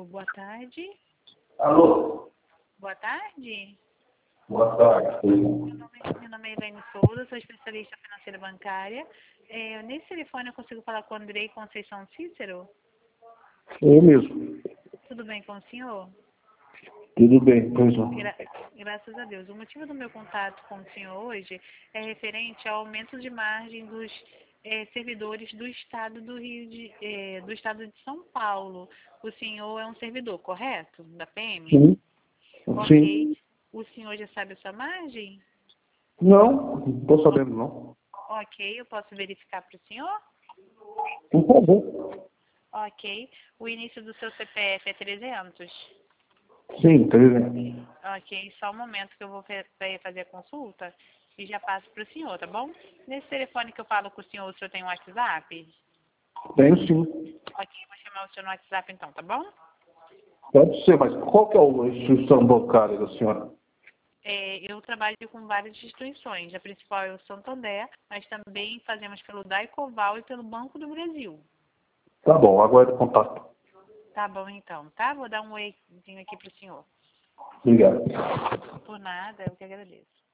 Boa tarde. Alô? Boa tarde. Boa tarde. Meu nome é Elaine Souza, sou especialista financeira bancária. Nesse telefone eu consigo falar com o Andrei Conceição Cícero? Eu mesmo. Tudo bem com o senhor? Tudo bem, pois não. Graças a Deus. O motivo do meu contato com o senhor hoje é referente ao aumento de margem dos servidores do estado do estado de São Paulo. O senhor é um servidor, correto? Da PM? Sim. Ok. Sim. O senhor já sabe a sua margem? Não estou sabendo, não. Ok, eu posso verificar para o senhor? Por favor. Ok. O início do seu CPF é 300? Sim, 300. Ok, só um momento que eu vou fazer a consulta e já passo para o senhor, tá bom? Nesse telefone que eu falo com o senhor tem um WhatsApp? Tenho sim. Ok, vou chamar o senhor no WhatsApp então, tá bom? Pode ser, mas qual que é a instituição bancária da senhora? Eu trabalho com várias instituições. A principal é o Santander, mas também fazemos pelo Daicoval e pelo Banco do Brasil. Tá bom, aguardo o contato. Tá bom então, tá? Vou dar um oizinho aqui pro senhor. Obrigado. Por nada, eu que agradeço.